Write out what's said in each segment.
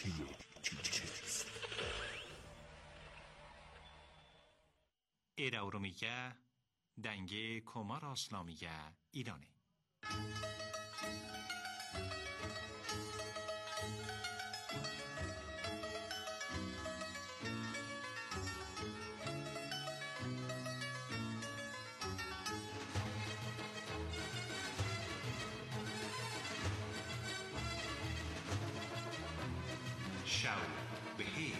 رشته تیکست ایره ارومیگه دنگه کمار اسلامیگه ایرانه. شو بهیر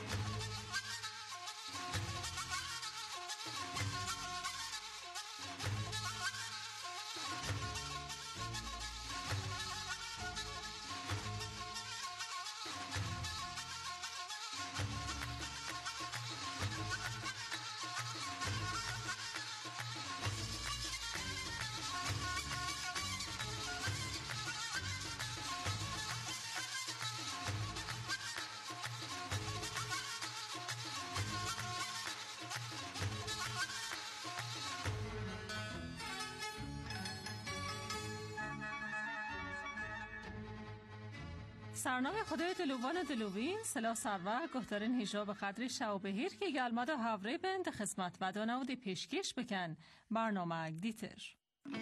سرنام خدای دلوان دلوین سلا سرور گهدارین هیجا به قدر شو بهیر که گلمد هفره بند خدمت و دانودی پیشکش بکن برنامه دیتر.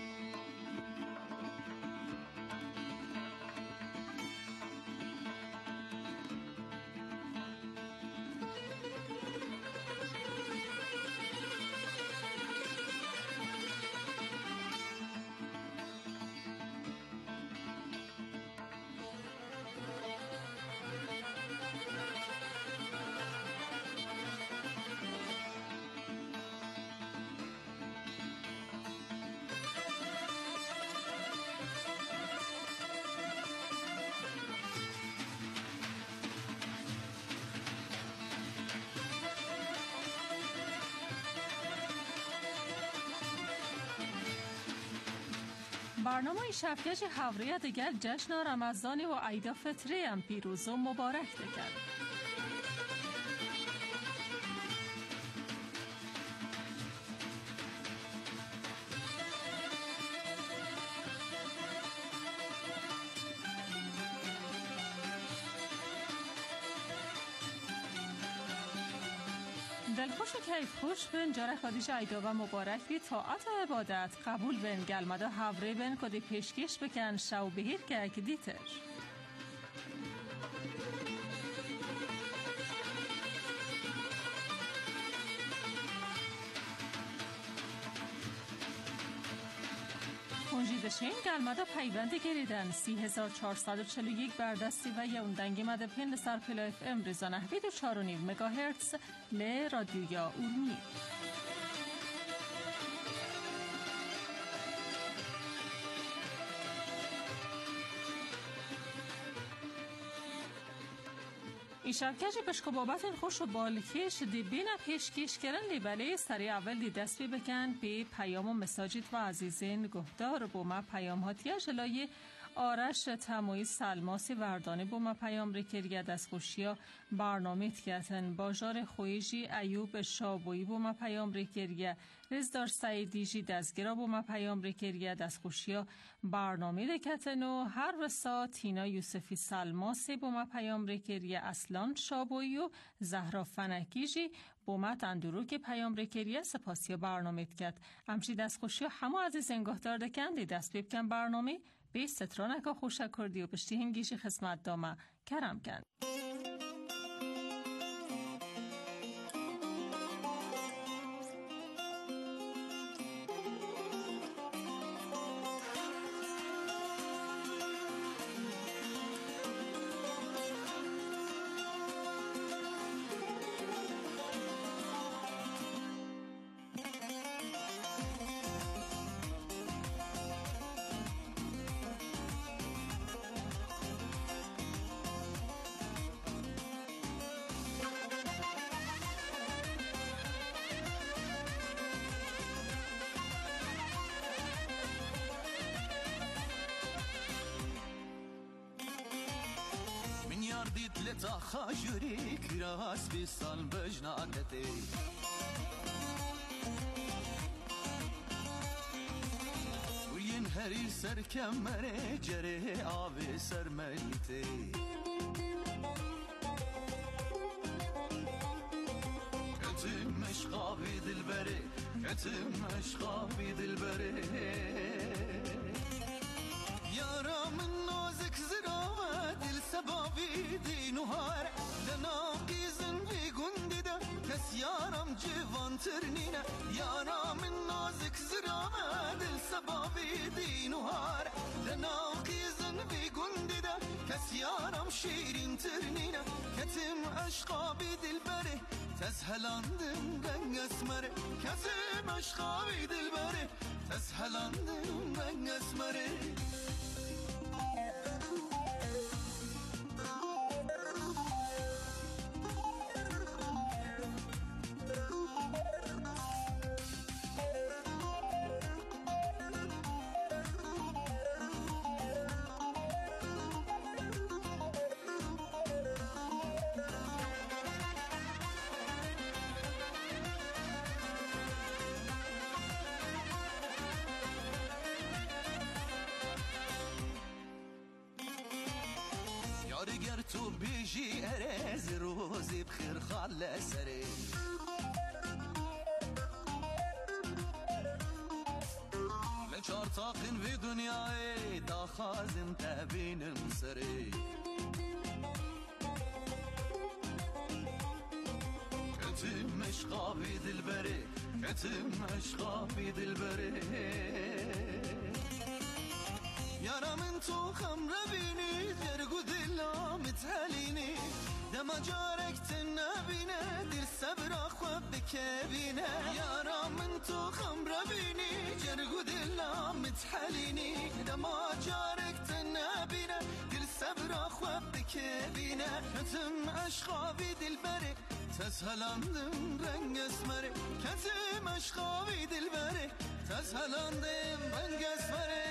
برنامه شفکش هفریه دیگر جشن رمضان و عید فطری هم پیروز و مبارک دکن. دلخوش و کیف خوش بین جارک آدیش عیدا و مبارک بی طاعت و عبادت قبول بین گلمدا هفره بین کدی پیشکش بکن شو بهیر که دیتر. کنجیدشین گلمدا پیوندی گریدن 3441 بردستی و یوندنگی مده پین سر پلا اف ام ریزا نحوید و 4.5 مگاهرتز ل رادیویا اورمی. این شبکه پشک بابت خوش و بالکش دی بین پیشکش کردن لیبله سری اول دی دست بی بکن بی پیام و مساجد و عزیزین گهدار بوما پیام هاتیه جلای آرش تموی سلماسی وردانه بوما پیام ریکریه دست خوشیا برنامه تکتن باجار خویجی ایوب شابوی بوما پیام ریکریه رزدار سعیدیجی دستگیرا بوما پیام ریکریه دست خوشیا برنامه دکتن و هر وسا تینا یوسفی سلماسی بوما پیام ریکریه اصلان شابوی و زهرا فنکیجی بومت اندورو که پیام ریکریه سپاسی برنامه تکت همچی دست خوشیا همه عزیز انگاهدار دکن دی دست بیبکن برنامه به سترانکا خوشه کردی و پشتی هنگیش خدمت دامه کرم کن. لتا خاجوری کراس بی سال بجناکتی وین هری سر کمره جره آوی سر ملیتی بره کتم عشقا بی دل بره یارم نازک زرا دل سبابی دینو هار دناقیزن بی گندی ده کس یارم جوان ترنینه یارم نازک زرا دل سبابی دینو هار دناقیزن بی گندی ده کس یارم شیرین ترنینه کتم عشقا بی دل بره تزهلاندم رنگ اسمره کتم عشقا بی دل بره تزهلاندم رنگ اسمره گر تو بیجی ارز روزی بخیر خاله سری لچار تاقین وی دنیای دا خازم تبینم سری کتم عشقا بی دل بره کتم عشقا بی دل بره یارم تو خمره بینی جرگو دلام تلینی دم جارک تنبینه دل صبر خواب بکبینه یارم تو خمره بینی جرگو دلام تلینی دم جارک تنبینه دل صبر خواب بکبینه کتم عشقا بی دل بره تزهلاندم رنگ اسمره کتم عشقا بی دل بره تزهلاندم رنگ اسمره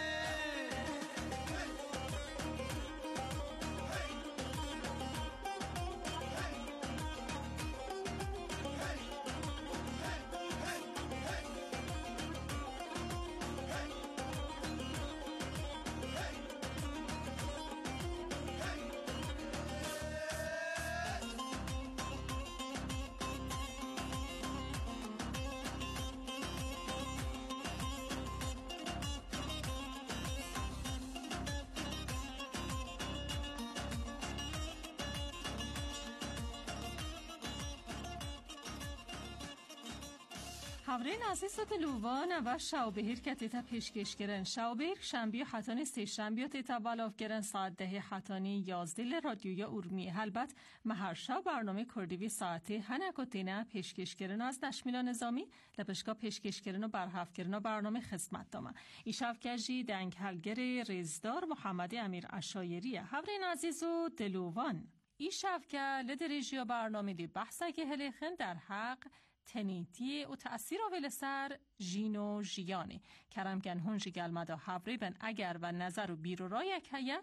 Havrin aziz و دلوان و شاوبهیر که تیتا پیشکش کرن شاوبهیر شنبی حتانی سیشنبی تیتا بالاف کرن ساعت 10 حتانی 11 رادیوی اورمی هلبت مهرشا برنامه کردیوی ساعتی هنک و تینا پیشکش کرن از دشمیلا نظامی لپشکا پیشکش کرن و برحف کرن و برنامه خدمت دامه ایشاف کجی دنگ هلگر ریزدار محمد امیر عشایریه havrin aziz و دلوان ایشاف که لدریجیا برنامه دی بحثه که هلیخن در حق تنیتی و تأثیر آویل سر جینو جیانی کرم گن هنجی گلمدا حوری بن اگر و نظر و بیرو رای که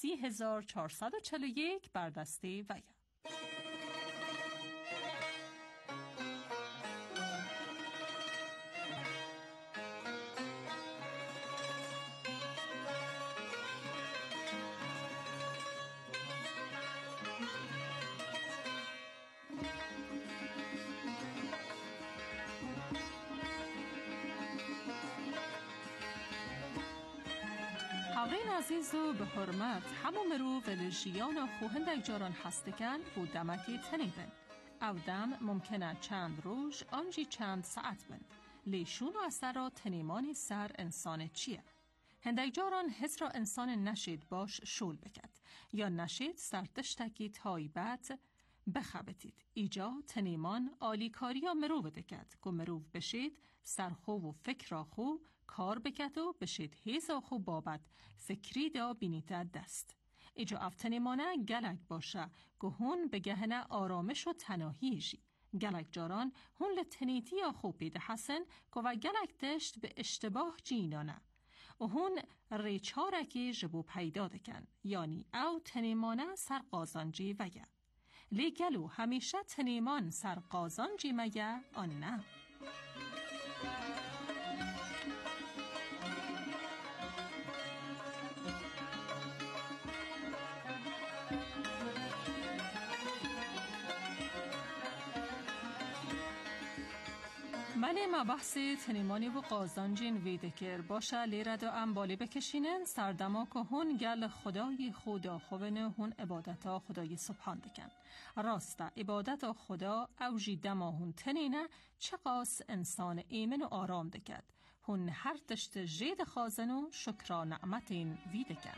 3441 بردسته ویا havrin aziz و به حرمت همو مرو ولجیان و خوهندک جاران هستکن و دمکی تنیدن او دم ممکنه چند روز آنجی چند ساعت بند لیشون و اثر را تنیمانی سر انسان چیه هندک جاران حس را انسان نشید باش شول بکد یا نشید سرتشتکی تایبت بخبتید ایجا تنیمان آلیکاری یا مرو بدکد که مرو بشید سرخو و فکر را خو کار بکد و بشید هیزا خو بابد فکری دا بینیت دست ایجا افتنیمانه گلک باشه که هون به گهنه آرامش و تناهیشی گلک جاران هون لتنیتی یا خو بیده حسن که و گلک دشت به اشتباه جینانه و هون ریچارکی جبو پیدا دکن یعنی او تنیمانه سرقازانجی وگه لیگلو همیشه تنیمان سرقازانجی مگه آن نه ملی ما بحث تنیمانی و قازانجین ویدکر باشه لیرد و انبالی بکشینن سردما که هون گل خدای خدا خوبنه هون عبادتا خدای سبحان دکن راسته عبادتا خدا اوجی دما هون تنینه چقاس انسان ایمن و آرام دکد هون هر تشت جید خازن و شکرا نعمتین ویدکن.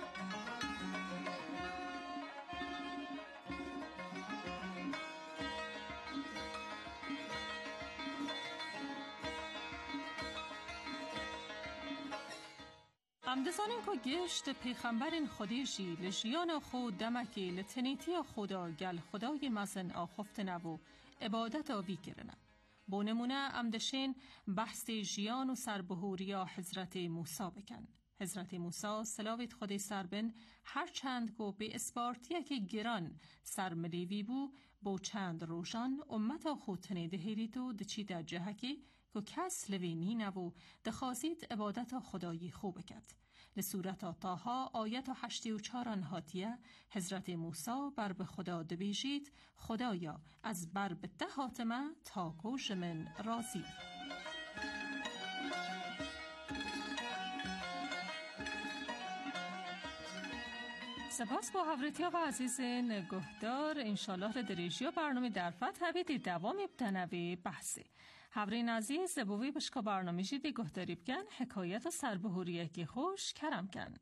امدزانین که گشت پیغمبرین خودیشی لجیان خود دمکی لتنیتی خدا گل خدای مزن آخفت نبو عبادت آوی کرنه. با نمونه امدشین بحث جیان و سربهوریا حضرت موسی بکن. حضرت موسی سلاویت خودی سربن هر چند که به اسپارتیه که گران سرملیوی بو با چند روشان امت خود تنیده هیریتو دچی در جهکی که کس لوینی نبو دخوازید عبادت خدایی خوب کد. لسورت طه آیت 84 هاتیه حضرت موسی بر به خدا دبیجید خدایا از بر به ده حاتمه تا گوش من راضی. سپاس با حضرتیا و عزیز نگهدار انشالله دریجی و برنامه در فتح بیدی دوامی بتنوی بحثی. حضرین عزیز بوی بشکا برنامه جیدی گهداری بکن حکایت و سربهوریه که خوش کرم کن.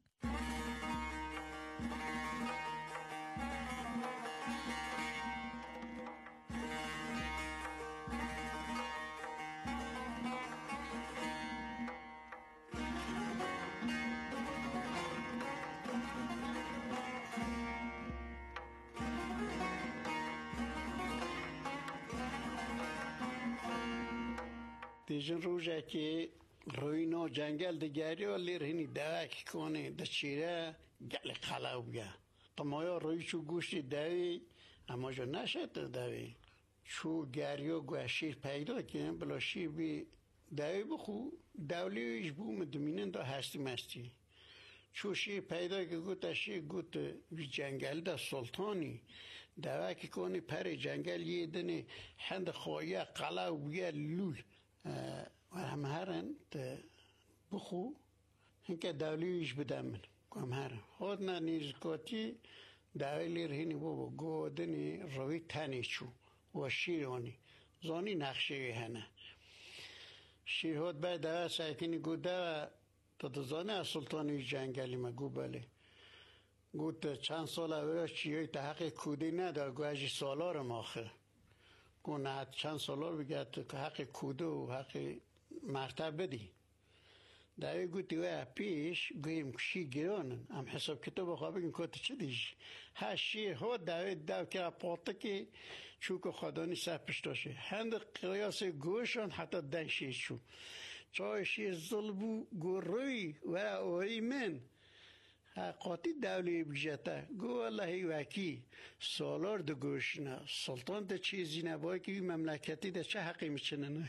دیجن روزه که روینا جنگل دگری و لیرهنی دوک کنه دچیره گل خلاویه تمایا روی چو گوشتی دوی اما جو نشد دوی چو گریو گوشیر پیدا کنه بلا شیر بی دوی بخو دولیش بوم دمینن دا هستی مستی چو شیر پیدا که گوت شیر گوت وی جنگل دا سلطانی دوک کنه پر جنگل یه دنه هند خواهیه قلاویه لول و هم هرن بخو هنکه دولیش بدمن کم هرن خود نه نیزکاتی دولی رهینی بابا گودنی روی تنی چو و شیرانی زانی نقشه هنه شیر هود باید دوه سایکنی گوده تا دزانه از سلطانی جنگلی ما گو بله گوت چند سال اولاش چیوی تحقیق کودی ندار گوهجی سالار ماخه گونه چند سالار بگرد که حق کوده و حق مرتبه دی داوی گوتی و پیش گویم کشی گرانن هم حساب کتاب خواه بگیم که چه دیش ها شیر ها داوی داو که پاته که چوک خدانی سپش داشه هند قیاس گوشان حتی دن شیر چون چای شیر ظلبو گروی و اوی من قاطی دولی بجته گو والله وکی سالار دو گوشنه سلطان ده چیزی نبایی که مملکتی ده چه حقی میچنه نه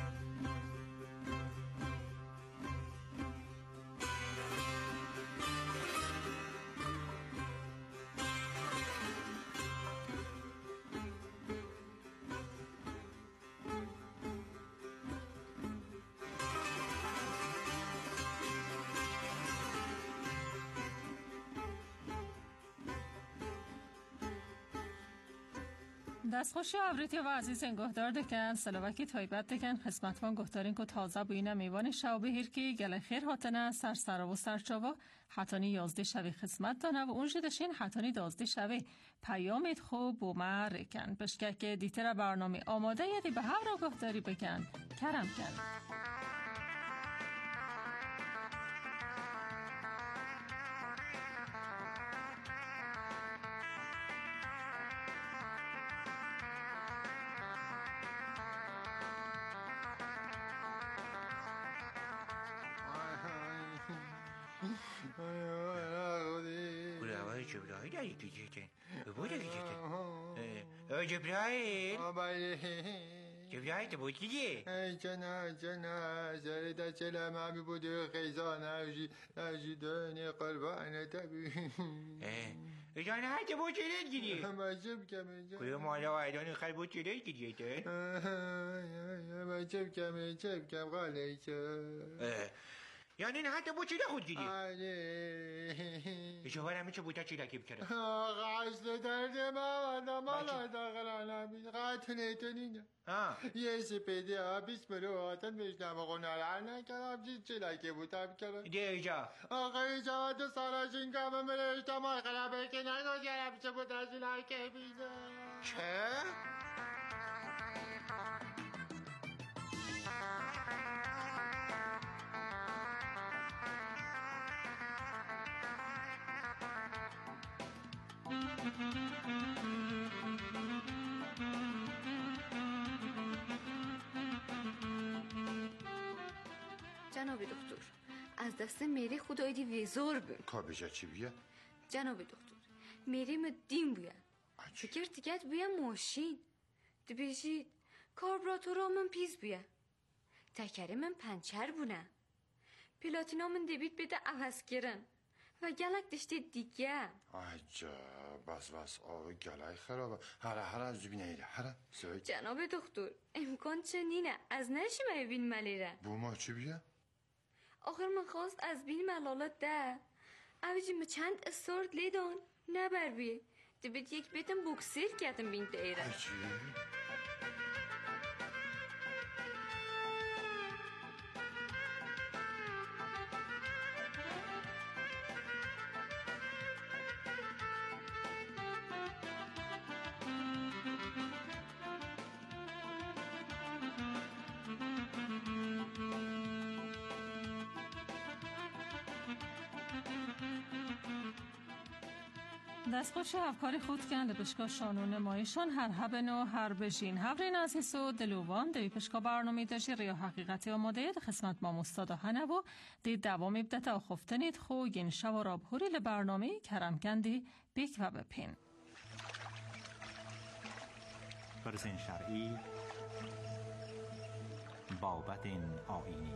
دستخوشی عبریتی و عزیز انگهدار دکن سلوکی تایبت دکن خدمتوان گهدارین که تازه بوینه میوان شو بهیر که گل خیر هاتنه سر و سرچاوا حتانی 11 شوی خدمت دانه و اون جدشین حتانی 12 شوی پیامت خوب و مرکن پشکه که دیتر برنامه آماده یدی به هر را گهداری بکن کرم کن. جبرائيل جبرائيل تبغى تيجي؟ جنا زريدة سلام عمي بودي خيزان أجي دوني قلبان تبي ایجان هرده با چیلت گیری مجب کم اینجا کوی مالا ایدان خیلی با چیلت گیری ایتن مجب کم غاله شد یعنی نه حتی با چیله خود گیری آره شوهر همه چه بوده چیله که بکره قصد درد ما مالا داخلانه قاتل تنینه یه سپیده آبیس برو آتن بشنم و قنالانه کرم چیله که بودم کرم ده ایجا آقای جواد سالاشین کامه مرشتم آی خلابه که نگو گرم چه بوده چیله که بیده چه؟ جناب دکتر از دست میری خدایی ویزار بیم کابجا چی بیه؟ جناب دکتر میری مدین بویا فکر تیکت بویا ماشین دبیشید کاربراتورا من پیز بویا تکری من پنچر بونه پلاتینا من دبید بده عوض کرن و گلک دشته دیگه عجب بس آوه گلک خرابه هره از جبینه ایره هره سوی جناب دکتر امکان چنینه از نشی مای بین ملیره بو ما چی بیه؟ آخر من خواست از بین ملالات ده اویجی ما چند استارت لیدان نبر بیه دبید یک بیتم بوکسیر کردم بین دایره عجب دستخوش افکاری خود کن لبشکا شانون مایشان هر هبن و هر بشین هفرین عزیز و دلوان دوی پشکا برنامه داشتی ریا حقیقتی آماده ده خسمت ما مستادا هنه و دی دوام ابدتا خفتنید خو گین شو راب هوری لبرنامه کرم کندی بیک و بپین برزن شرعی بابت آینی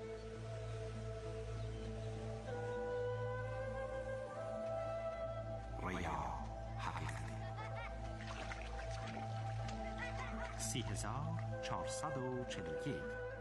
ریا حقیقتی 3441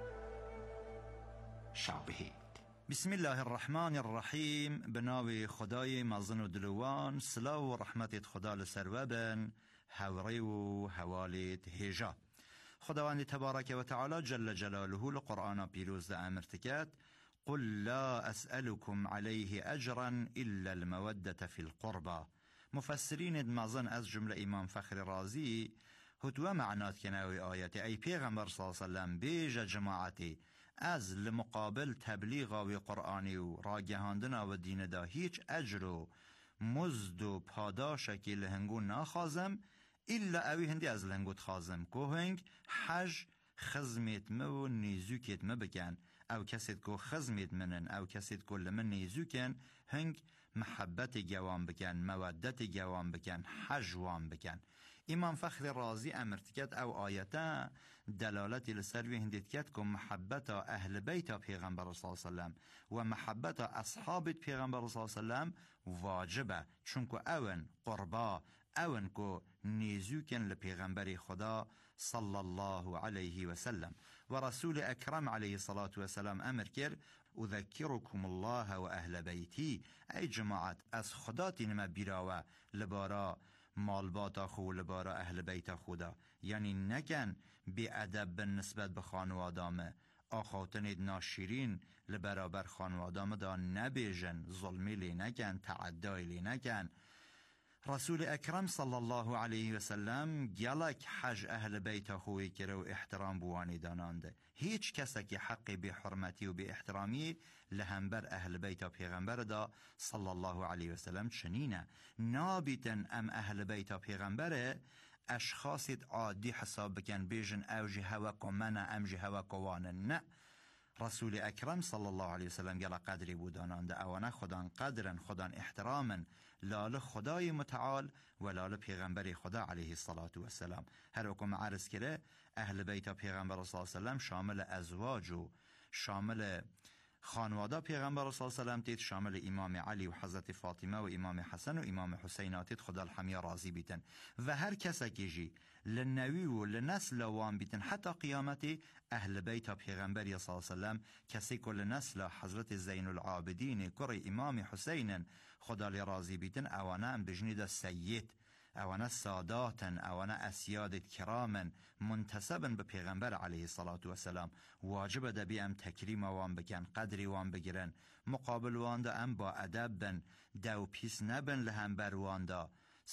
شابهید. بسم الله الرحمن الرحیم. به نام خدای مزن و دلوان. سلام و رحمت خدا لسر بن هوری و حوالت هجا. خداوند تبارک و تعالی جل جلاله لقرآن پیروز امرتکت قل لا أسألكم عليه أجرا إلا المودة في القربى. مفسرین مزن از جمله امام فخر رازی هتوه معنات کنوی آیت ای پیغمبر صلی اللہ علیہ وسلم بیج جماعتی از لمقابل تبلیغ و قرآنی و راگهاندن و دین دا هیچ اجر و مزد و پاداشکی لهنگو ناخازم الا اوی هندی از لهنگوت خازم که هنگ حج خزمیت مو نیزوکیت مبکن او کسید که خزمیت منن او کسید که لمن نیزوکن هنگ محبت جوان بکن مودت جوان بکن حج وان بکن. امام فخر رازی امرتکت او آیتا دلالتی لسروی هندیت کت که محبت اهل بیت پیغمبر صلی اللہ علیہ وسلم و محبت اصحاب پیغمبر صلی اللہ علیہ وسلم واجبه چونکه اون قربا اون که نیزوکن لپیغمبر خدا صلی الله علیه وسلم و رسول اکرم علیه الصلاة والسلام امر کرد اذکرکم الله و اهل بیتی ای جماعت از خدا تینما بیراوه لبارا مالباتا خو لبارا اهل بیت خدا یعنی نکن بی ادب نسبت به خانوادامه آخوتنید ناشیرین لبرابر خانوادامه دا نبیجن ظلمی لی نکن تعدای لی نکن. رسول اکرم صلی الله علیه و سلم گلک حج اهل بیت خوی کرده و احترام بوانی دانانده. هیچ کسی که حقی به حرمتی و به احترامی لهمبر اهل بیت پیغمبر دا صلی الله علیه و سلم چنینه. نابیتن ام اهل بیت پیغمبره اشخاصی عادی حساب بکن بیجن اوجی هوا کمانه امجی هوا کوانه نه. رسول اکرم صلی الله علیه وسلم گل قدری بودانانده اوانه خدان قدرن خدان احترامن لال خدای متعال و لال پیغمبر خدا علیه الصلاة والسلام. هر وکم عرض کرده اهل بیت پیغمبر صلی الله علیه وسلم شامل ازواج و شامل خانواده پیغمبر صلی الله علیه و سلم تید شامل امام علی و حضرت فاطمه و امام حسن و امام حسین تید خدا الحمیا راضی بیتن و هر کس که جی لنوی و لنسل وان بیتن حتی قیامت اهل بیت پیغمبر صلی الله علیه و سلم کسی که لنسل حضرت زین العابدین کر امام حسین خدا راضی بیتن اوانه ام بجنید سید اوانه ساداتن اوانه اسیاد کرامن منتسبن به پیغمبر علیه الصلاة و السلام واجب ده بی ام تکریم وان بکن قدری وان بگیرن مقابل وان ده ام با ادب بن دو پیس نبن لهم بر وان ده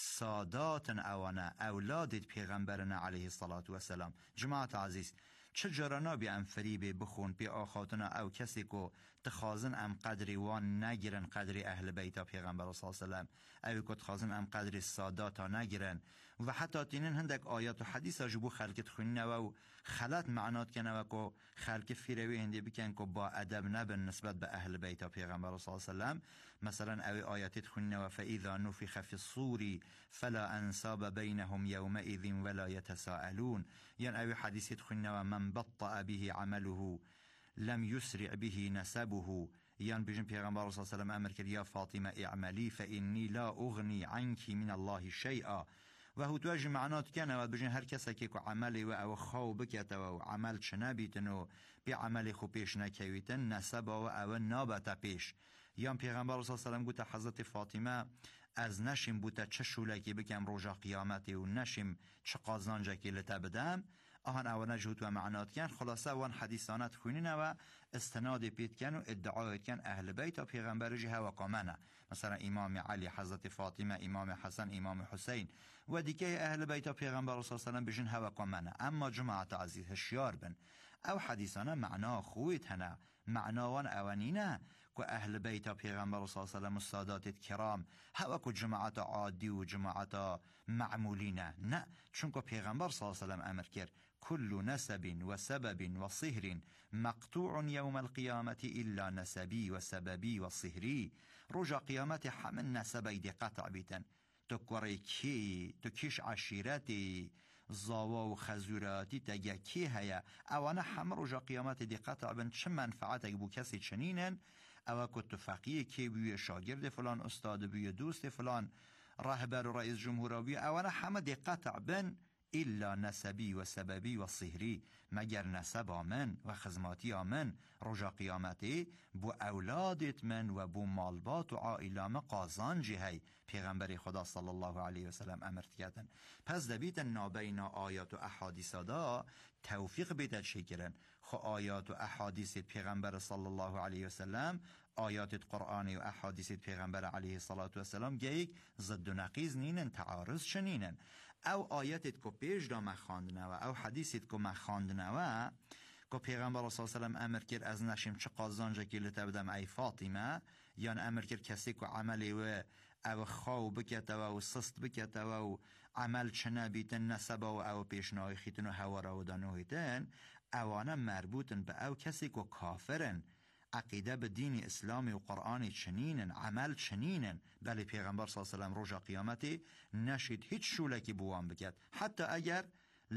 ساداتن اوانه اولادت پیغمبرنا علیه الصلاة و السلام. جماعت عزیز چه جرانا بی ام فریب بخون بی آخاتنا او کسی که تخازن ام قدری وان نگیرن قدری اهل بیت پیغمبر صلی الله علیه و سلم او که تخازن ام قدری ساداتا نگیرن و حتی تینن هندک آیات و حدیث جبو خلقت خونین و خلط معنات کنه و که خلق فیروی هندی بکن که با ادب نبن نسبت به اهل بیت پیغمبر صلی الله علیه و سلم. مثلا او آیات خونین و فاذا نفخ فی الصور فلا انساب بینهم یومئذ ولا یتساءلون، یعنی او حدیث خونین و من بطأ به عمله لم يسرع به نسبه، یعنی بجن پیغمبر صلی الله علیه و سلم امر کرد یا فاطمه اعملی فانی لا اغنی عنك من الله شیئا و هو توجه معنات کنه و بجن هر کسی که عملی و او خواب بکت و عمل چنه بیتن و بی عملی خوب پیش نکویتن نسب و او نابت پیش. یعنی پیغمبر صلی الله علیه و سلم گوته حضرت فاطمه از نشیم بوده چه شولکی بکم روژا قیامتی و نشیم چه قازانجکی لتبدم آهن اوانه جهود و معنات کن. خلاصه وان حدیثانت خونینه و استناد پیت کن و ادعایت کن اهل بیت و پیغمبر جه و قامنه، مثلا امام علی، حضرت فاطمه، امام حسن، امام حسین و دیگه اهل بیت و پیغمبر صلی الله علیه و سلم بجن هوا قامنه. اما جماعت عزیز هشیار بن او حدیثانه معنا خویت هنه معناوان اوانینه که اهل بیت پیغمبر صلی الله علیه و سلم سادات کرام هوا که جماعت عادی و جماعت معمولینه نه، چون که پیغمبر صلی الله علیه و سلم امر کرد كل نسب وسبب وصهر مقطوع يوم القيامة إلا نسبي وسببي وصهري. رجا قيامت همه نسبی دی قطع بیتن تو کوری کی تو کیش عشیرتی زاوا و خزوراتی تگه کی هیا اوانه همه رجا قیامت دی قطع بن چه منفعت اگه بو کسی چنینن او که تو فقیه کی بوی شاگرد فلان استاد بوی دوست فلان راهبر و رئیس جمهور بوی اوانه همه دی قطع بن الا نسبی و سببی و صهری مگر نسب آمن و خدماتی آمن رجا قیامتی بو اولادت من و بو مالبات و عائلام قازان جهی پیغمبر خدا صلی الله علیه و سلم امر کردن. پس دبیت نابین آیات و احادیث دا توفیق بیدد شکرن خو آیات و احادیث پیغمبر صلی الله علیه و سلم آیات قرآنی و احادیث پیغمبر علیه الصلاة و السلام گیگ ضد و نقیز نینن تعارض شنینن. او آیتت که پیش دا مخاندنه و او حدیثت که مخاندنه و که پیغمبر صلی الله علیه و سلم امر کرد از نشیم چه قازانجا که لتبدم ای فاطمه، یعنی امر کرد کسی که عملی و او خواو بکت و سست بکت و عمل چنه بیتن نسب و او پیشنای خیتن و هوارا و دانویتن اوانه مربوطن به او کسی که کافرن عقیده به دین اسلامی و قرآن چنینن عمل چنینن. بله پیغمبر صلی الله علیه و سلم روز قیامتی نشید هیچ شولکی بوان بکد حتی اگر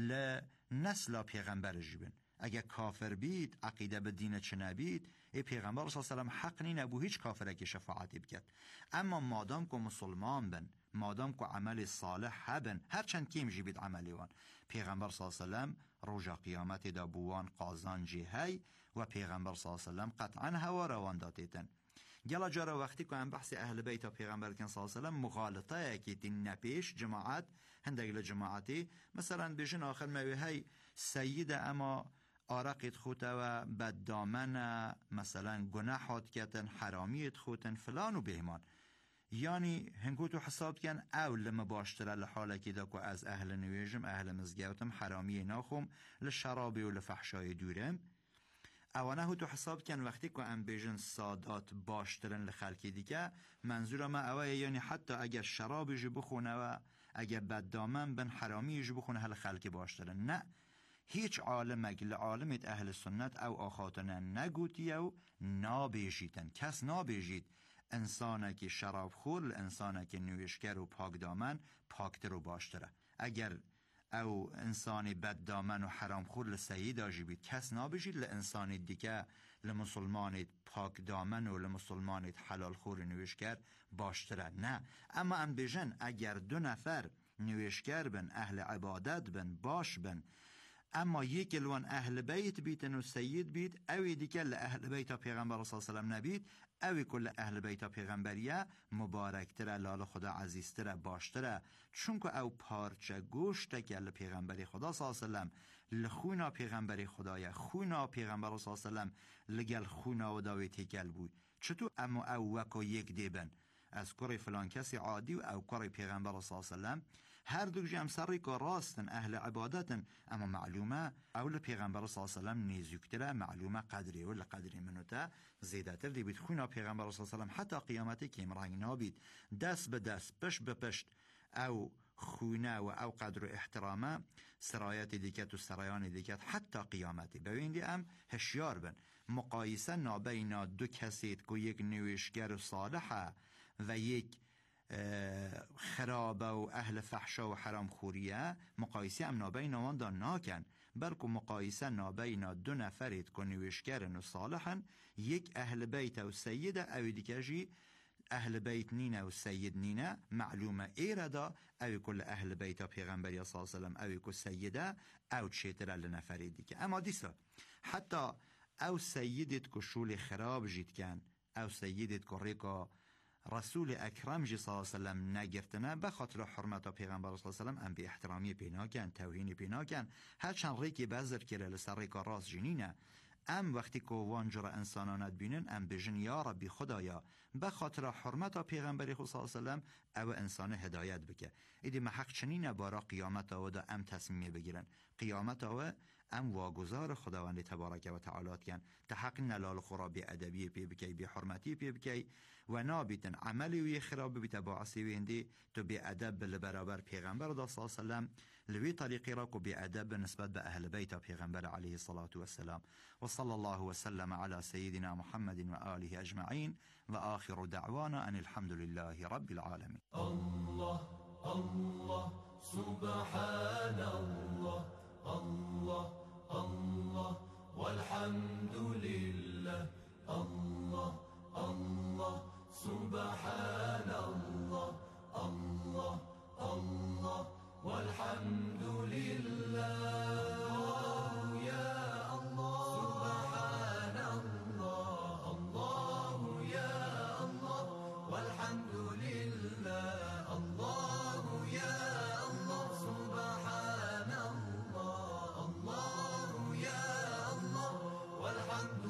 لنسل پیغمبر جیبن اگر کافر بید عقیده به دین چنه بید ای پیغمبر صلی الله علیه و سلم حق نی نبو هیچ کافره که شفاعتی بکد. اما مادام که مسلمان بن مادام که عمل صالح هبن هرچند کیم جیبید عملی وان پیغمبر صلی الله علیه و سلم روز قیامتی دا بوان قازان جیهی و پیغمبر صلی الله علیه و سلم قطعا هوا روان داتیتن. گلا جارا وقتی که هم بحث اهل بیت پیغمبر کن صلی الله علیه و سلم مغالطه که تین نپیش جماعت هندگل جماعتی مثلا بجن آخر موی های سید اما آرقیت خوته و بددامن مثلا گناحات کتن حرامیت خوتن فلان و بهمان، یعنی هنگو تو حساب کن اول مباشتره لحاله که دا که از اهل نویجم اهل مزگوتم حرامی ناخم لشرابی و لفحشای دورم اوانه هو تو حساب کن وقتی که ام بیجن سادات باشترن لخلکی دیگه منظور ما اوه یعنی حتی اگر شرابی جو بخونه و اگر بددامن بن حرامی جو بخونه هل خلکی باشترن نه، هیچ عالم اگل عالمت اهل سنت او آخاتن نگوتی او نابیجیتن کس نابیجید انسانه که شراب خور انسانه که نویشگر و پاک دامن پاکتر و باشتره. اگر او انسانی بد دامن و حرام خور لسید آجی بید، کس نابجید لانسانی دیگه لمسلمانیت پاک دامن و لمسلمانیت حلال خور نوشگر باشتره. نه، اما ام بیژن اگر 2 نفر نوشگر بن، اهل عبادت بن، باش بن، اما یک لون اهل بیت بیتن و سید بید، اوی دیگه لأهل بیت پیغمبر صلی الله علیه وسلم نبید، اوی کل اهل بیت پیغمبریه مبارکتره، لال خدا عزیزتره، باشتره، چون که او پارچه گوشته که لپیغمبری خدا صلی الله علیه وسلم لخونا پیغمبری خدایه، خونا پیغمبر صلی الله علیه وسلم لگل خونا و داویتی گل بود. چطور اما او وکو یک دیبن از کاری فلان کسی عادی و او کاری پیغمبر صلی الله علیه وسلم، هر دو جمع سری که راستن، اهل عبادتن، اما معلومه اول پیغمبر صلی الله علیه وسلم نیزوکتره، معلومه قدری و لقدری منوته زیدتر دی بید. خونا پیغمبر صلی الله علیه وسلم حتی قیامتی که امرنگ نابید، دست به دست، پشت به پشت، او خونه و او قدر و احترامه سرایت دیکت و سرایان دیکت حتی قیامتی. ببیندی ام هشیار بن، مقایسه نابینا 2 کسید که یک نوشگر صالحه و یک خرابه و اهل فحشا و حرام خوریه، مقایسه ام نابین وان دا ناکن، بلکه مقایسه نابین 2 نفرید که نوشگرن و صالحن، یک اهل بیت و سیده، او دیگه جی اهل بیت نینه و سید نینه، معلومه ایرادا اوی کل اهل بیت پیغمبری صلی الله علیه وسلم اوی کل سیده او چیتر لنفری دیگه. اما دیسا حتی او سیدت که شول خراب جید کن، او سیدت که ریکا رسول اکرم جی صلی الله علیه وسلم نگرتنه، بخاطر حرمت پیغمبر صلی الله علیه وسلم ام بی احترامی پینا کن، توهینی پینا کن، هرچند ریکی بذر کره لسر ریکا راست جنینه، ام وقتی که وانجر انسانانت بینن ام بجن یا ربی خدایا بخاطر حرمت پیغمبری خود صلی الله علیه وسلم او انسان هدایت بکه. ایدی محق چنینه بارا قیامت او دا ام تصمیمی بگیرن، قیامت او ام واگذار خداوند تبارک و تعالی کن، تحق نلال خورا بی ادبی پی بکی، بی حرمتی پی بکی و نابیتن عملی وی خراب بیت باعثی ویندی تو بی ادب لبرابر پیغمبر دا صلی الله علیه وسلم لوی طریقی را که بی ادب نسبت به اهل بیت پیغمبر علیه الصلاة والسلام. و صلی الله وسلم علی سیدنا محمد و آله اجمعین و آخر دعوانا ان الحمد لله رب العالمین. الله الله سبحان الله الله الله والحمد لله الله الله سبحان الله الله الله والحمد لله يا الله سبحان الله الله يا الله والحمد لله الله يا الله سبحان الله الله يا الله والحمد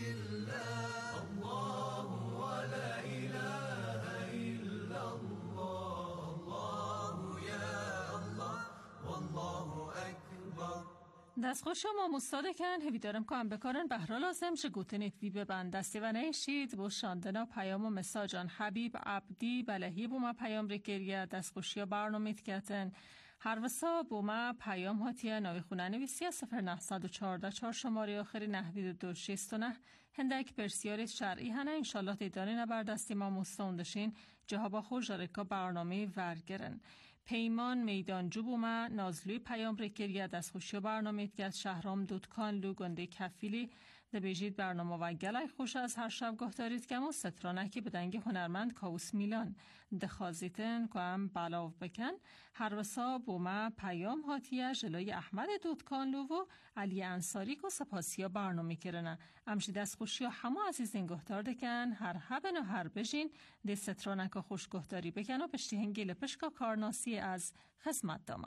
لله الله ولا إله إلا الله الله يا الله والله أكبر. دستخوش شما مستاده کن هویدارم که هم بکارن بهرا لازم شه گوتنیت وی ببند دستی و نیشید و شاندنا پیام و مساجان حبیب عبدی بلهی بوما پیام ریکریه دستخوشی ها برنامه کتن هر وسا بوما پیام هاتیه ناوی خونه نویسی 0914 4 شماره آخری 9269 هندک پرسیارت شرعی هنه انشالله دیدانی نبردستی ما مستاندشین جها با خوش جارکا برنامه ورگرن. پیمان میدانجو بوما نازلوی پیام ریکریه دستخوشی برنامه گل شهرام دودکان لو گنده کفیلی دبیجید برنامه و گلای خوش از هر شب گاه دارید که مو سترانکی بدنگ هنرمند کاوس میلان دخازیتن که هم بلاو بکن هر وسا بوما پیام هاتیه جلوی احمد دودکان لو و علی انصاری که سپاسیا برنامه کرنه امشی دستخوشی همه عزیزین گاه دار دکن هر هبن و هر بجین ده سترانک خوش گاه داری بکن و پشتی هنگیل پشکا کارناسی از خدمت دامن.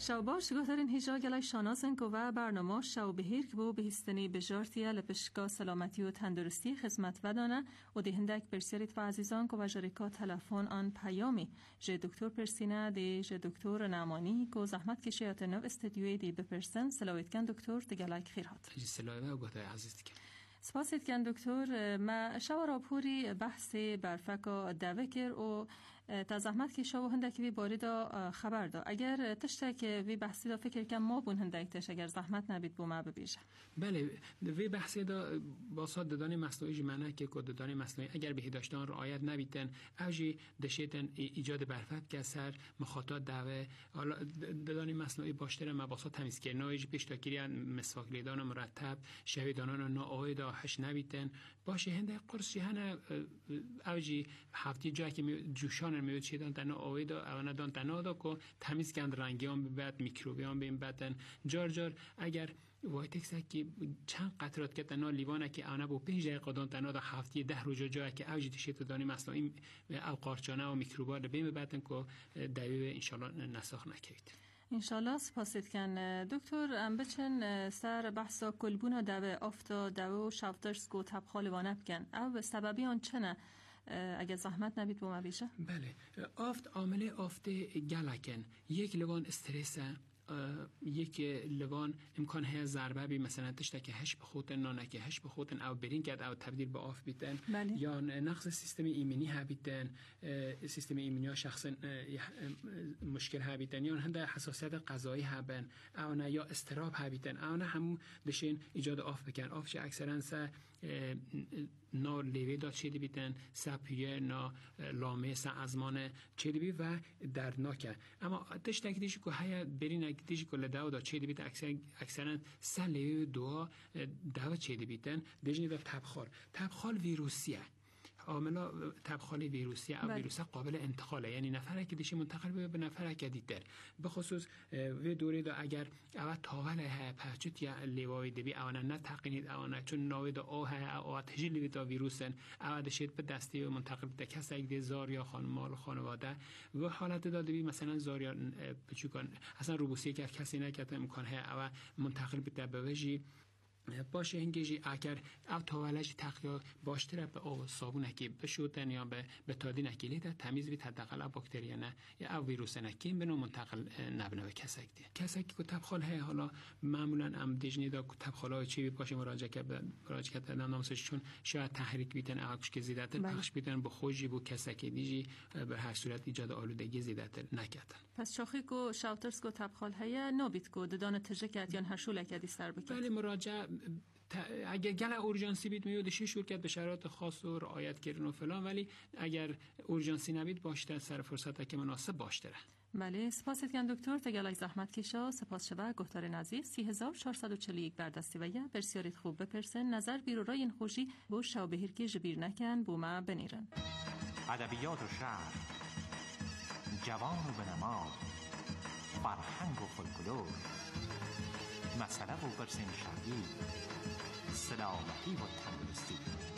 شو باش گوهرین هیجا گلای شانازن که و برنامه شو بهیر که بو بهستنی بجارتیه لپشکا سلامتی و تندرستی خدمت ودانه و دهندک پرسیاریت و عزیزان که و جریکا تلفن آن پیامی جه دکتر پرسینه دی جه دکتر نعمانی که زحمت کشیات نو استدیوی دی بپرسن سلاویت کن دکتر دیگلایک خیر هات سلاوی و گوهر عزیز دیگه سپاسید کن دکتر ما شو را پوری بحث برفکا دوکر و تا زحمت که شو هندک وی باری دا خبر دا اگر تشتک وی بحثی دا فکر کم ما بون هندک تش اگر زحمت نبید بو ما ببیشه بله وی بحثی دا باسا ددان مصنوعی جمعنه که ددان مصنوعی اگر به هداشتان رعایت نبیتن اوجی دشیتن ایجاد برفت که سر مخاطات دعوه ددان مصنوعی باشتر مباسا تمیز کردنش پیشتاگیری مسواک لیدان مرتب شویدانان نا دا هش نبیتن باشه هنده قرص جهان اوجی هفتی جایی که جوشان میوت شدن تنها آوی دا اونا دان تنها دا که تمیز کند رنگیان ببید میکروبیان بیم بدن جار جار اگر وایتکس که چند قطرات که تنها لیوانه که اونا با 5 دقیقه دان تنها دا هفتی 10 روز جایی که اوجی تشیت دانی مصنوعی او قارچانه و میکروبا رو بیم بدن که دوی انشالله نساخ نکرید انشالله سپاسید کن دکتر ام بچن سر بحثا کلبونا دوه آفتا دوه و شافترس گو تبخال وانه بکن او سببی آن چنه اگر زحمت نبید بوم بیشه؟ بله آفت عامل آفت گلکن یک لوان استرس یک لوان امکان هست ضربه بی مثلا تشتا که هش بخوتن نانه که هش بخوتن او برین کرد او تبدیل به آف بیتن یا نقص سیستم ایمنی ها بیتن سیستم ایمنی ها شخص مشکل ها بیتن یا هنده حساسیت غذایی ها بن او نه یا استراب ها بیتن او نه همون دشین ایجاد آف بکن آف چه اکثرا سه نا لیوی دا چیدی بیتن سپیه نا لامه سه ازمان چیدی بی و دردناکه اما تشتا که دیشی که هیا برین دیشی که لداو دا چیدی بیتن اکثرا سه لیوی دو دو چیدی بیتن دیشی دا تبخال ویروسیه عاملا تبخال ویروسی او ویروس قابل انتقاله یعنی نفره که دیشی منتقل به نفره که دیتر به خصوص وی دوره دا اگر او تاول پهچت یا لیوای دبی او نه تقینید او نه چون ناوی دا او تجلی دا ویروسن او دشید به دستی و منتقل به کسی اگه زار یا خانمال خانواده و حالت دا دبی مثلا زار یا بچوکان اصلا روبوسی که کسی نکرده امکان او منتقل به بوجی باشه هنگیجی اگر او تاولج تقیا باشتره به او صابون اکی بشوتن یا به تادی نکیلی ده تمیز بید حداقل او باکتریا نه یا او ویروس نکیم بنو منتقل نبنه به کسک دی کسک که تبخال های حالا معمولا ام دیجنی دا تبخال های چی باشه مراجعه کرد نامسش چون شاید تحریک بیتن اوکش که زیادتر پخش بیتن با خوشی بو کسک دیجی به هر صورت ایجاد آلودگی زیادتر نکردن پس شاخی کو شاوترز کو تبخال های نوبیت کو ددان تجکت یا هر شوله کدی سر بکید ولی مراجعه اگر گل اورژانسی بید میود شور کرد به شرایط خاص و رعایت کردن و فلان ولی اگر اورژانسی نبید باشتر سر فرصت که مناسب باشتره بله سپاست کن دکتر تگلای زحمت کشا سپاس شبه گفتار نزیز 3441 بردستی و یه برسیارید خوب بپرسن نظر بیرو رای این خوشی بو شو بهیر که جبیر نکن بو ما بنیرن ادبیات و شعر جوان و بنما فرهنگ و فولکلور مسئله و برسن شرعی سلامتی و تندرستی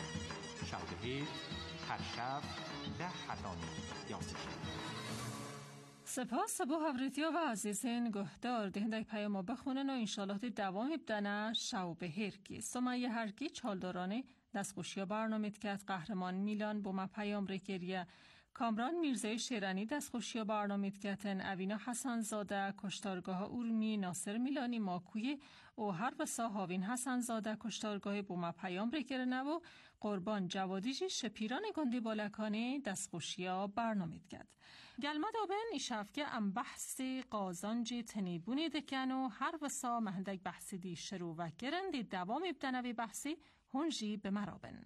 شبه هر شب 10 حتانی یاسش سپاس بو هوریتیا و عزیزین گهدار دهندک پیامو بخونن و انشالله دوام بدنه شو بهیر کی سمیه هرکی چالدارانه دستخوشیا برنامه که قهرمان میلان بو ما پیام ریکریه کامران میرزای شیرانی دستخوشی برنامه کتن اوینا حسن زاده کشتارگاه اورمی ناصر میلانی ماکوی و هر بسا هاوین حسن زاده کشتارگاه بوما پیام ریکرنه و قربان جوادیجی شپیران گندی بالکانی دستخوشی برنامه کت گلمه دابن ایشافگه ام بحث قازانجی تنیبونی دکن و هر بسا مهندک بحثی دی شروع و کرن دی دوام ابتنوی بحثی هنجی به مرابن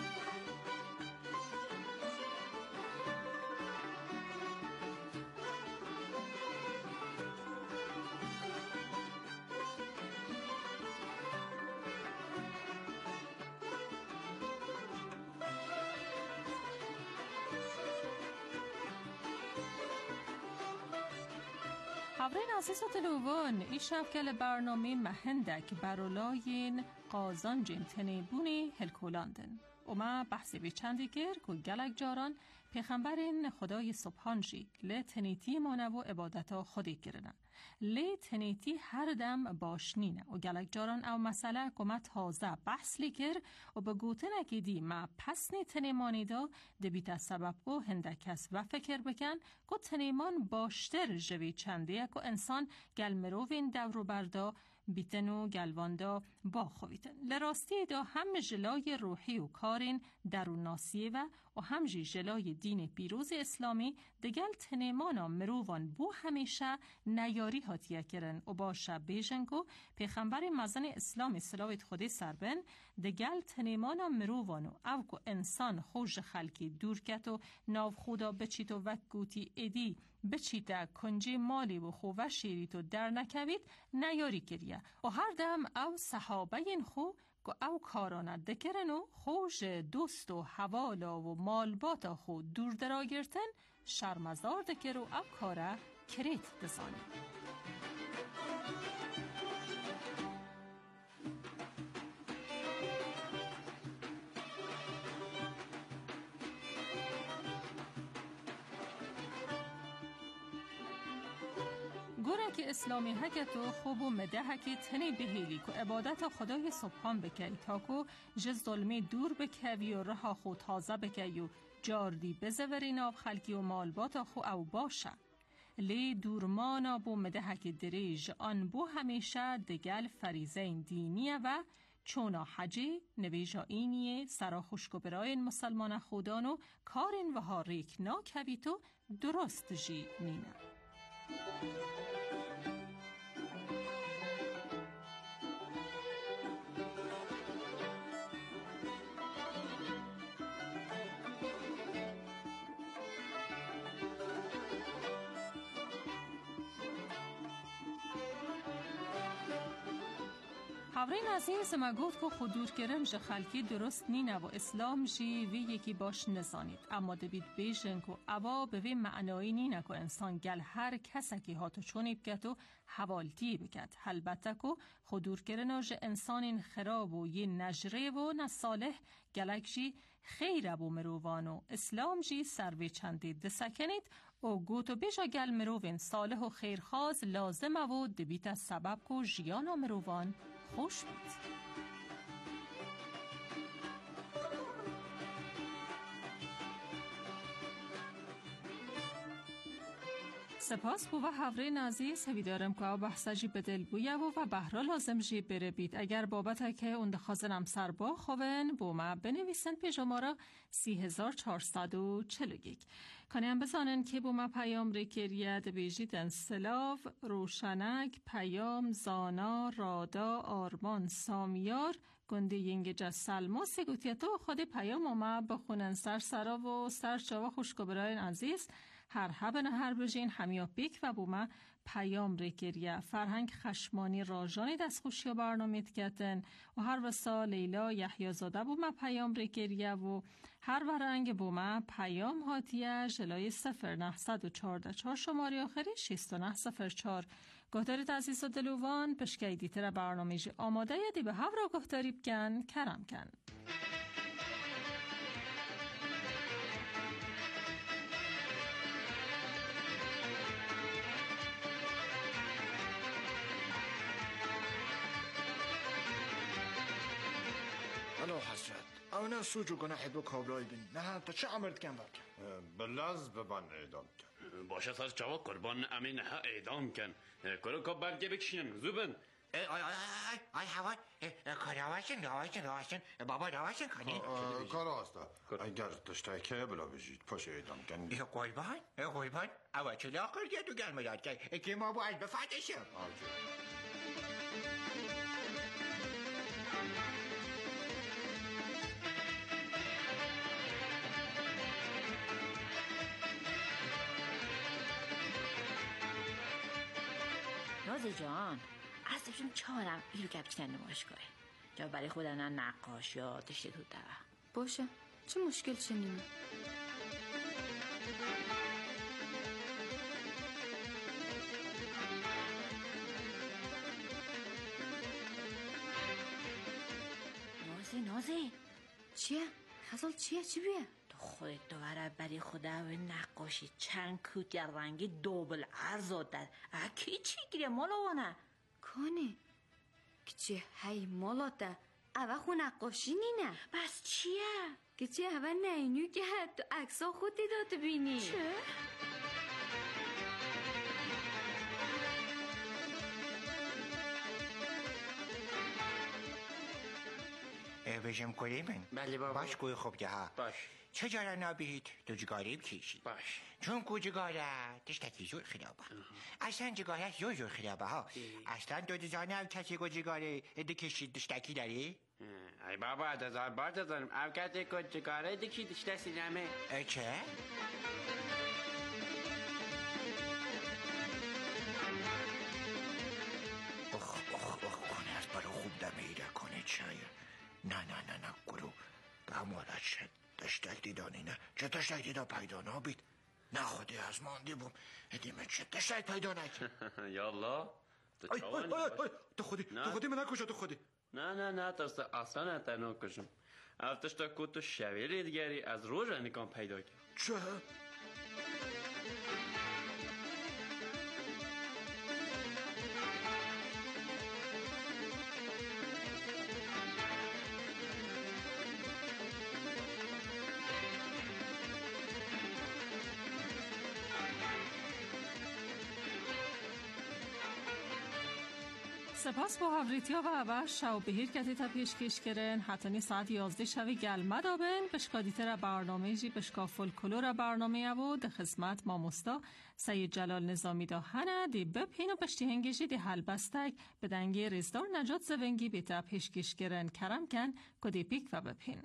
حضرین عزیز و دلوان ای شبکل برنامه مهندک برالاین قازانجین تنیبونی هلکولاندن و ما بحثی بی چندی گر که گلک جاران پیغمبرین خدای سبحان جی لی تنیتی مانه و عبادتا خودی کرنه. لی تنیتی هر دم باشنینه و گلک جاران او مسئله کمه تازه بحث لیکر و به گوتنه که دی ما پسنی تنیمانی دا دبیت سبب کو هندکس و فکر بکن که تنیمان باشتر جوی چنده که انسان گل مروین دورو بردا بیتن و گلواندا با خویتن. لراستی دا هم جلای روحی و کارین درون ناسیه و هم جلای دین پیروز اسلامی دگل تنیمانا مروان بو همیشه نیاری هاتیه کرن و باشه بیجنگو پیغمبر مزن اسلام صلوات خودی سربن دگل تنیمانا مروانو او که انسان خوش خلکی دور کت و ناو خدا بچیت و وکوتی ایدی بچیت کنجی مالی و خو و شیریت و در نکوید نیاری کریه و هر دم او صحابه این خو که او کارانه دکرن و خوش دوست و حوالا و مالباتا خو دور دراگرتن شرمزار دکر و او کاره کریت دزانی. گوره که اسلامی هکتو خوب و مده هکی تنی بهیلی که عبادت خدای سبحان بکی تا که جز ظلمی دور بکوی و رها خود تازه بکی و جاردی بزوری ناو خلکی و مالبات خو او باشه. لی دورمانا بو مده هکی دریج آن بو همیشه دگل فریزین دینیه و چونا حجی نویجا اینیه سرا خوشکو برای مسلمان خودانو کارین و ها ریک ناکوی تو درست جی نینه. حورین عزیز ما گفت که خودور کرم جه خلکی درست نینه و اسلام جی وی یکی باش نزانید اما دبید بیشن که اوا به وی معنایی نینه که انسان گل هر کسکی هاتو چونی بکت و حوالتی بکت البته که خودور کرنا جه انسان این خراب و یه نجره و نصالح گلک جی خیره بو مروانو اسلام جی سروی چندی دسکنید و گوتو بیشا گل مروین صالح و خیرخواز لازمه و دبیت سبب که جیانا مروان خوش بود. سپاس بو و حوره نازی سوی دارم که بحثا جی بدل بویه و بحرا لازم جی بره بید. اگر بابت که اون دخوازنم سر با خوون بو ما بنویسن پیجامارا 3441 کنیم بزانن که بو ما پیام ریکریه دبیجیدن سلاو روشنک پیام زانا رادا آرمان سامیار گنده ینگ جا سلما سیگوتیتو خود پیام ما بخونن سرا و سر جاوا خوشگبراین عزیز هر هبن هر بجین همیا بیک و بوما پیام ریکریه فرهنگ خشمانی راجانی دست خوشی برنامه کتن و هر وسا لیلا یحیی زاده بوما پیام ریکریه و هر ورنگ بوما پیام هاتیه جلای 0914 شماری آخری 6904 گهدارید عزیز و دلوان پشکی دیتر برنامه جی آماده یدی به هف را گهداری بکن کرم کن. الو حسرت انا سوجو گناحی بو کابرای بین نه تا چه عمرت کن برکن بلاز ببان اعدام کن باشه ساز جواب قربان امین ها اعدام کن کرو کاب برگه بکشین زوبن آی هوا رواشن بابا رواشن کنی کار هستا اگر داشته که بلا بجید پاش اعدام کن قربان اول چه لاغر گردو گرم داد که ما باید بفتشم نازی جان اصلا چهارم ایرو کپچن نمایشگاهه جا برای خودن نقاش یا دشته تو دوه باشه چه مشکل چنینه نازی چیه؟ حصل چیه؟ چی بیه؟ خودت دوباره برای خدا و نقاشی چند کوت رنگی دوبل عرض داد اکی چی گیره مالوانه کنه کچه هی مالاته اوه خو نقاشی نینه بس چیه؟ کچه اوه نینو که تو اکسا خودی داد بینی چه؟ بشم کلیمن بله بابا باش کوی خوب که ها باش چجارا نبید تو جگاری بکشی باش چون کو جگاره تشتکی زور خلابه اصلا جگاره زور خلابه ها اصلا دو دزانه کسی کو جگاره دکشید دشتکی داری؟ ای بابا دزار بار دزارم او کسی کو جگاره دکی دشتکی نمه چه؟ اخ کنه از برا خوب دمیره کنه چای نه گروه به هموارد شد دشتک دیدانی نه چه دشتک دیدا پیدا نابید نه خودی از مانده بوم ادیمه چه دشتک پیدا نکن یالله تو خودی من نکشه تو خودی نه ترس اصلا نتنو کشم افتش تا کتو شویلی دیگری از روز نکام پیدا کرد چه؟ سپاس با هاوریتیا و عوش شو بهیر کتی تا پیشکش کرن حتنی ساعت 11 شوی گلمه دابن بشکادیت را برنامه جی بشکا فولکلور را برنامه بود خدمت ما مستا سید جلال نظامی دا هنه دی بپین و پشتی هنگیجی دی حل بستک بدنگی رزدار نجات زونگی بیتا پیشکش کرن کرم کن کدی پیک و بپین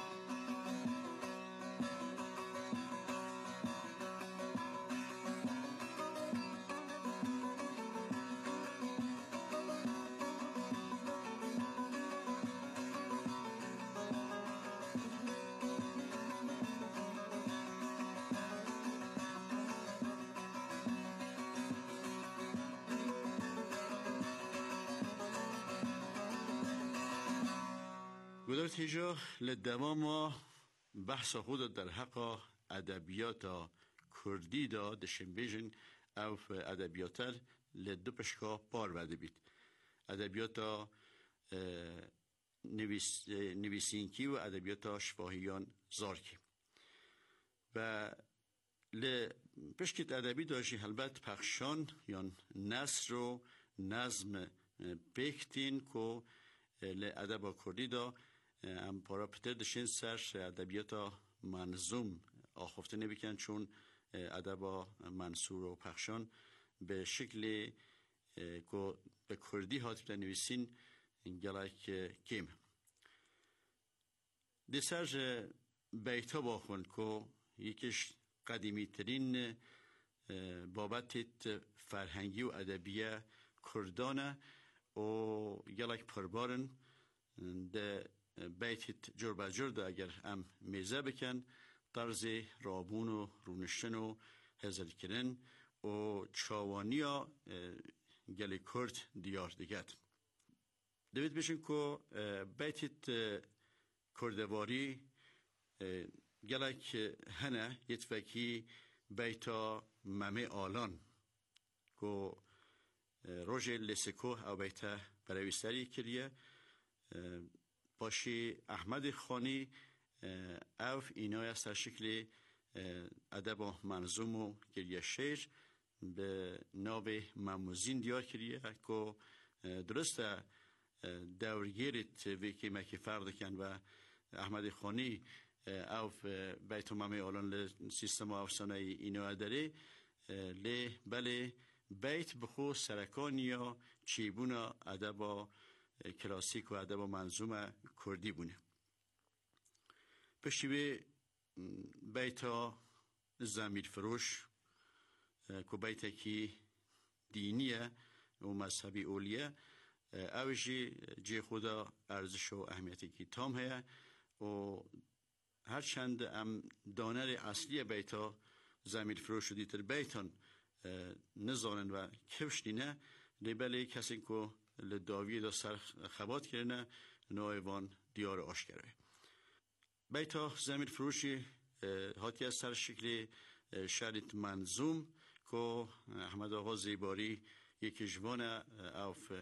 گذارت هیجا لدوام بحث خود در حق ادبیات کردی دا دشم بیجن او ادبیات لدو پشکا پار بده بید ادبیات نویسینکی و ادبیات شفاهیان زارکی و پشکت ادبی داشتی البته پخشان یا نثر و نظم بکتین که لادب کردی دا ام پارا پتر دشین سر ادبیات منظوم آخفته نبیکن چون ادب منصور و پخشان به شکل که به کردی هاتف نویسین گلک کم دی سر بیتا باخون که یکیش قدیمی ترین بابت فرهنگی و ادبیه کردانه و گلک پربارن ده بیت جور بجور ده اگر ام میزه بکن طرز رابون و رونشتن و هزل کرن و چاوانیا گلی کرد دیار دیگت دوید بشن که بیت کردواری گلک هنه یتفکی بیتا ممه آلان که روژ لسکو او بیتا برویستری کریه باشی احمد خانی او اینای است در شکل ادب منظوم و گریه شعر به ناب مموزین دیار کریه که درسته دورگیرت ویکی مکی فرد کن و احمد خانی او بیت ممه آلان سیستم افسانه اینای داره لی بله بیت بخو سرکانیا چیبونا ادب کلاسیک و ادب منظوم کردی بونه پشیوه بیتا زمیر فروش که بیتا کی دینیه و مذهبی اولیه اوشی جی خدا ارزش و اهمیتی کی تام هیا و هرچند ام دانر اصلی بیتا زمیر فروش و دیتر بیتان نزانن و کفشنینه لیبله کسی که لداوی دا سر خبات کرنه نایوان دیار آشکره بیتا زمین فروشی هاتی از سر شکل شریط منظوم که احمد آقا زیباری یک جوان اوف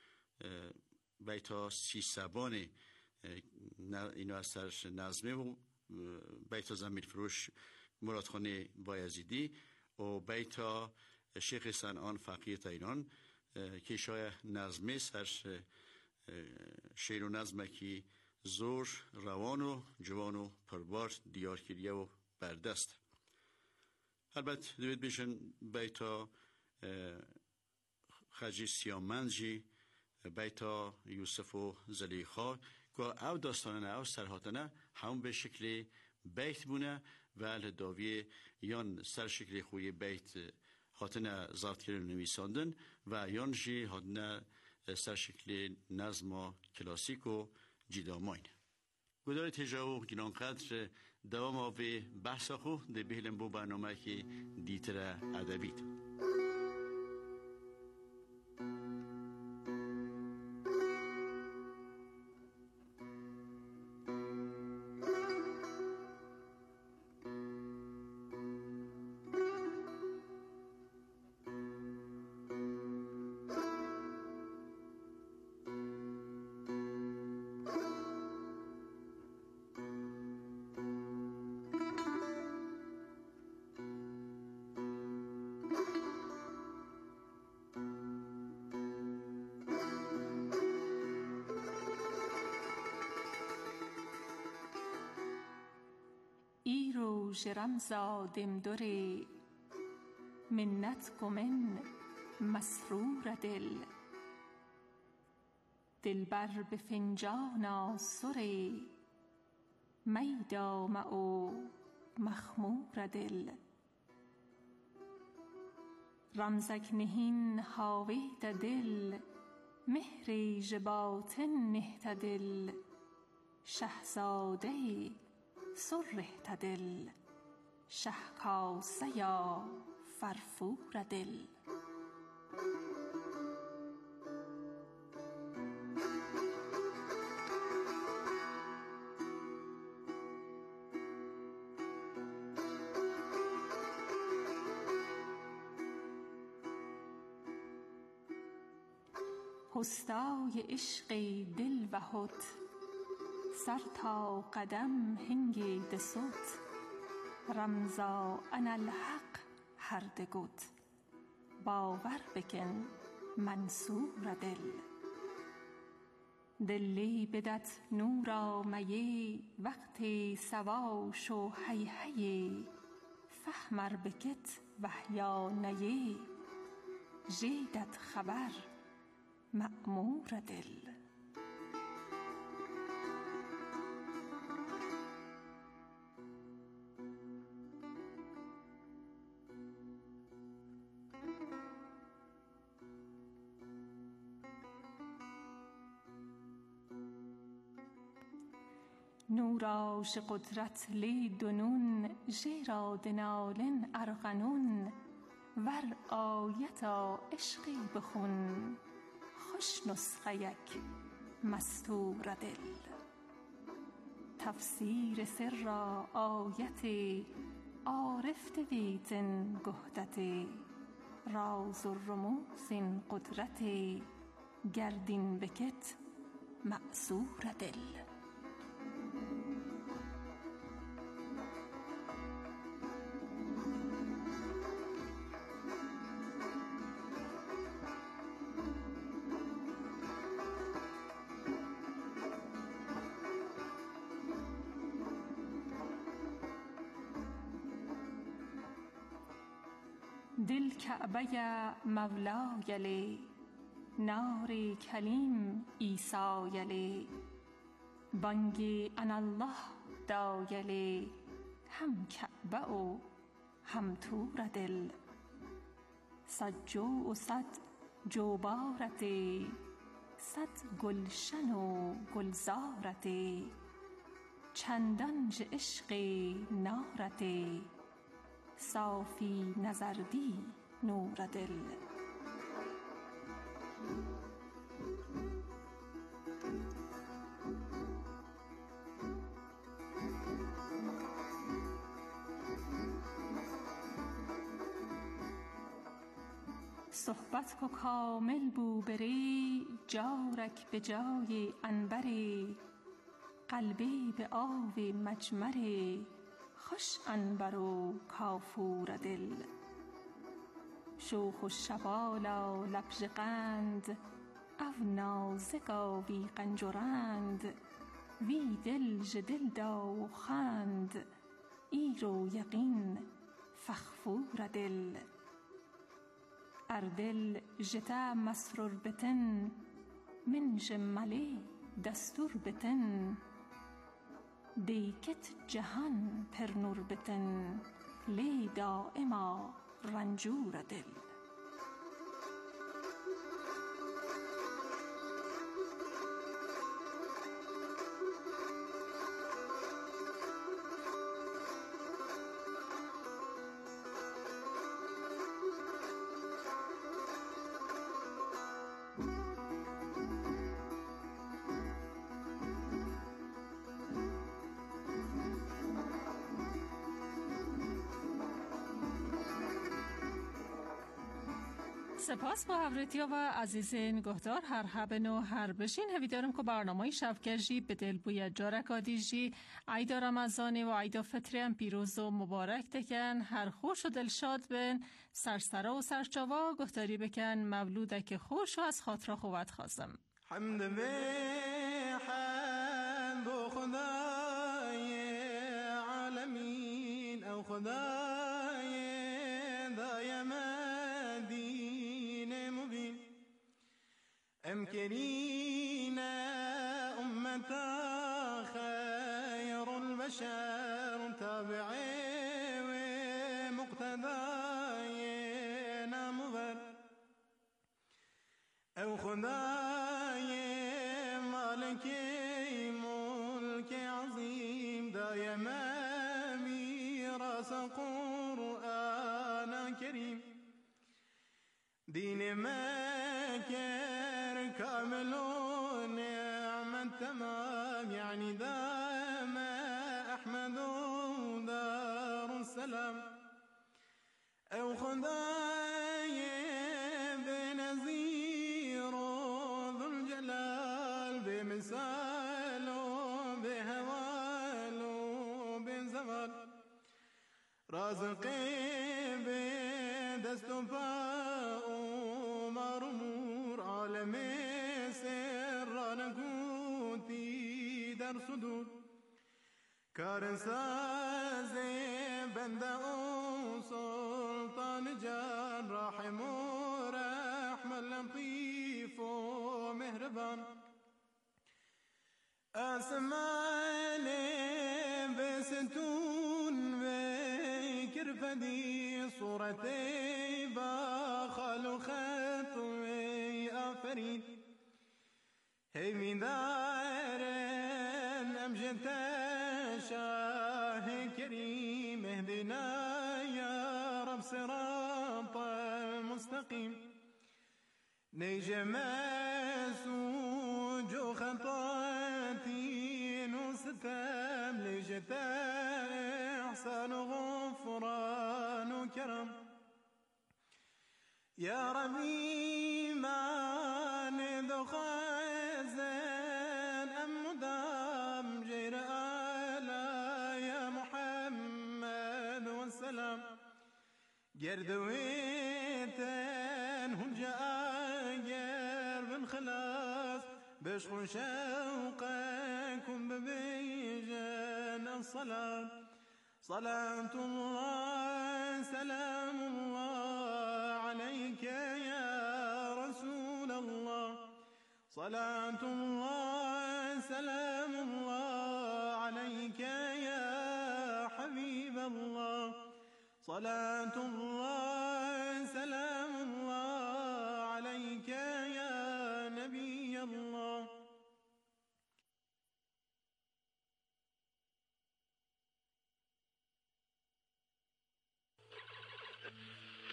بیتا سی سبان اینو از سرش نظمه و بیتا زمین فروش مرادخانه بایزیدی و بیتا شیخ سنان فقیه ایران که شای نظمه سرش شعر و نظمه که زور روان و جوان و پربار دیار کریه و بردست. البته دوید بیشن بیتا خجی سیامنجی بیتا یوسف و زلیخا که او داستانه او سرهاتنه هم به شکل بیت بونه و الهداوی یان سر شکل خوی بیت هاتنه ضبط کردن نویساندن و یان جی هاتنه سر شکل نظم کلاسیک و جیداماین. گدار تجاو گنان قدر دوام آوی بحثا خو ده بهلم بو برنامه که دیتر ادبیت. رمزا دمدوری منت کمن مسرور دلبر به فنجان آسوری میدام او مخمور دل رمزک نهین هاویت دل مهری جباطن نهت دل شهزاده سرهت دل شهکاسه یا فرفور دل هستای عشق دل و هت سر تا قدم هنگی دست رمزا انا الحق هر دگوت باور بکن منصور دل دلی بدت نورا میی وقتی سواش و هی هی فهمر بکت وحیا نیی جیدت خبر مأمور دل نوراش قدرت لی دنون جیرا دنالن ارغنون ور آیتا عشقی بخون خوش نسخه یک مستور دل تفسیر سر آیت عارف دویتن گهدت راز و رموز این قدرت گردین بکت مأسور دل دل کعبه مولای لی نار کلیم عیسی لی بانگی انا الله دای لی هم کعبه و هم تور دل صد جو و صد جوبارتی صد گلشن و گلزارتی چندان ج عشقی نارتی صافی نظردی نور دل صحبت کو کامل بو بری جارک به جای انبری قلبی به آب مجمری خوش انبر و کافور دل شوخ و شبالا لبژ قند او نازک آوی قنجرند وی دل ژ دل دا و خند ایرو یقین فخفور دل ار دل ژته مسرور بتن من جمله دستور بتن دیکت جهان پر نور بتن لی دائما رنجور دل. سپاس با هورتیا و عزیزین گهدار هر هبن و هر بشین هوی دارم که برنامه شفگرجی به دل بوید جارک آدیجی عیدا رمضانی و عیدا فطری هم پیروز و مبارک دکن هر خوش و دلشاد بن سرسره و سرچاوا گهداری بکن مولودک خوش و از خاطر خوبت خواستم حمد حمد و خدای عالمین او خدای أمكنين أمتا خير البشر تابعي ومقتداي نمضر أو خداي مالكي ملك عظيم دايما ميراث قرآن كريم دين مكر كامل نعم تمام يعني دام أحمد دار السلام أو خداي بنزير ذو الجلال بمثال بهوال بزمر رازقي بدستفاء مرمور عالمي در صدور كارنساز بنده سلطان جان رحم و رحم لطيف و مهربان اسمان بستون بكرفدي صورتي باخل خطوي آفرين هي من دارن أمجد شاه كريم اهدنا يا رب صراط المستقيم نجم سوج خطاتي نستم لجت إحسان غفران وكرم يا ربي ما ندخزن أم مدام جير آلا يا محمد والسلام جردويتن هنجا بالخلاص بشخو شوقكم ببيجن الصلاة صلاة الله سلام الله عليك يا رسول الله صلاة الله سلام الله عليك يا حبيب الله صلاة الله سلام الله عليك يا نبي الله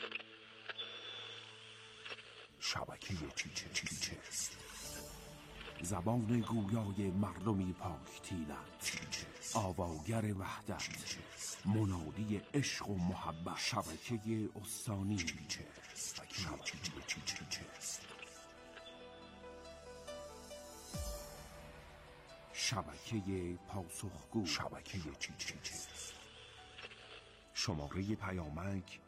شبکه چیچه زبان گویای مردمی پاک تینت، آواگر وحدت، منادی عشق و محبت، شبکه استانی، شبکه پاسخگو، شماره پیامک